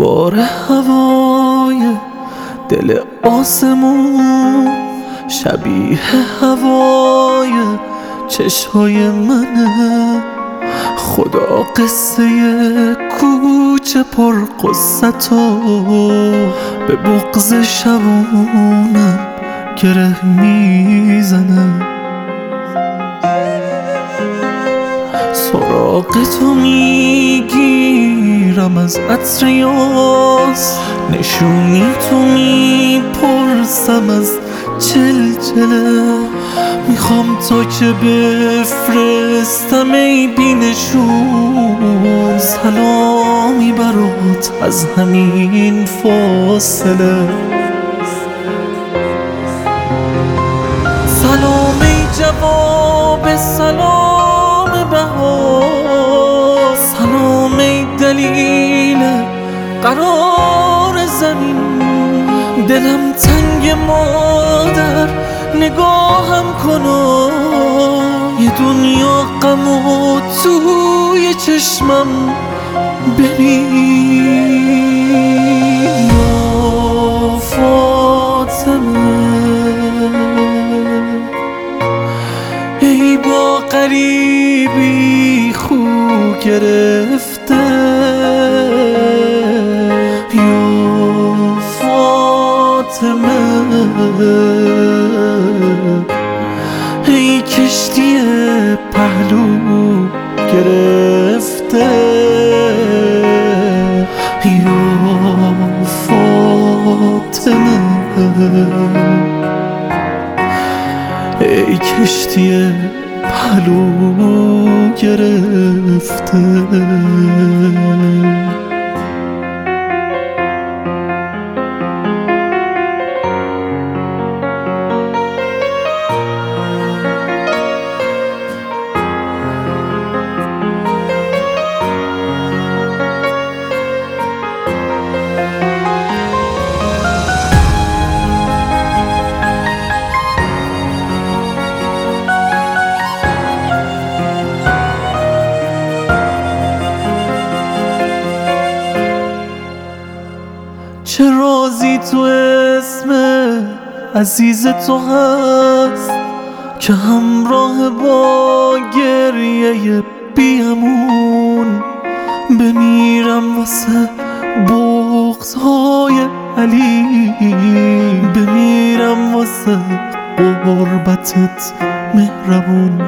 بار هوای دل آسمون شبیه هوای چشمای منه. خدا قصه کوچه پر قصتو به بغض شبونم گره میزنه. سراغ تو میگیرم از عطر یاس، نشونی تو میپرسم از چلچله. میخوام تا که بفرستم ای بینشون سلامی برات از همین فاصله. سلام ای جواب سلام بهار، سلام ای دلیل قرار زمین. دلم تنگ مادر نگاهم کن، یه دنیا غم و توی چشمم ببین. یا فاطمه ای با غریبی خو گرفته، یا فاطمه ای کشتی پهلو گرفته، یا فاطمه ای کشتی پهلو گرفته. چه رازی تو اسم عزیز تو هست که همراه با گریه بیامون بمیرم واسه بغض‌های علی، بمیرم واسه قربتت مهربون.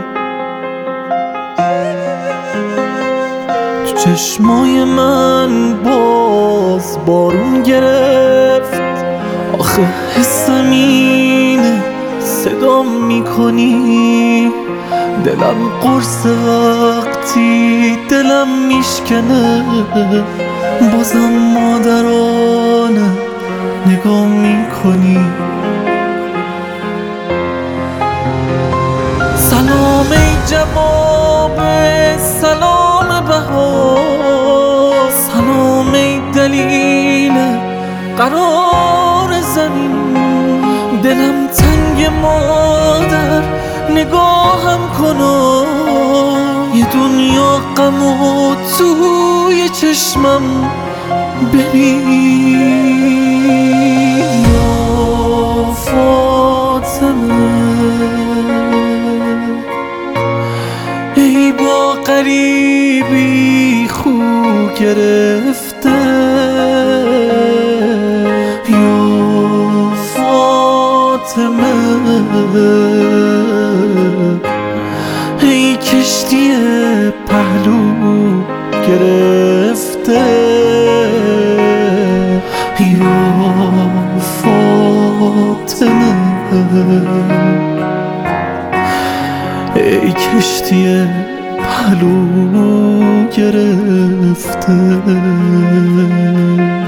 تو چشمای من باز بارون گرفت، آخه حسم اینه صدام میکنی. دلم قرص وقتی دلم میشکنه، بازم مادرانه نگاه میکنی. سلام ای جواب سلام بهار، سلام ای دلیل قرار زمین. دلم تنگ مادر نگاهم کن، یه دنیا غم و توی چشمم ببین. یا فاطمه ای با غریبی خو گرفته، یا فاطمه ای کشتی پهلو گرفته، یا فاطمه ای کشتی پهلو گرفته.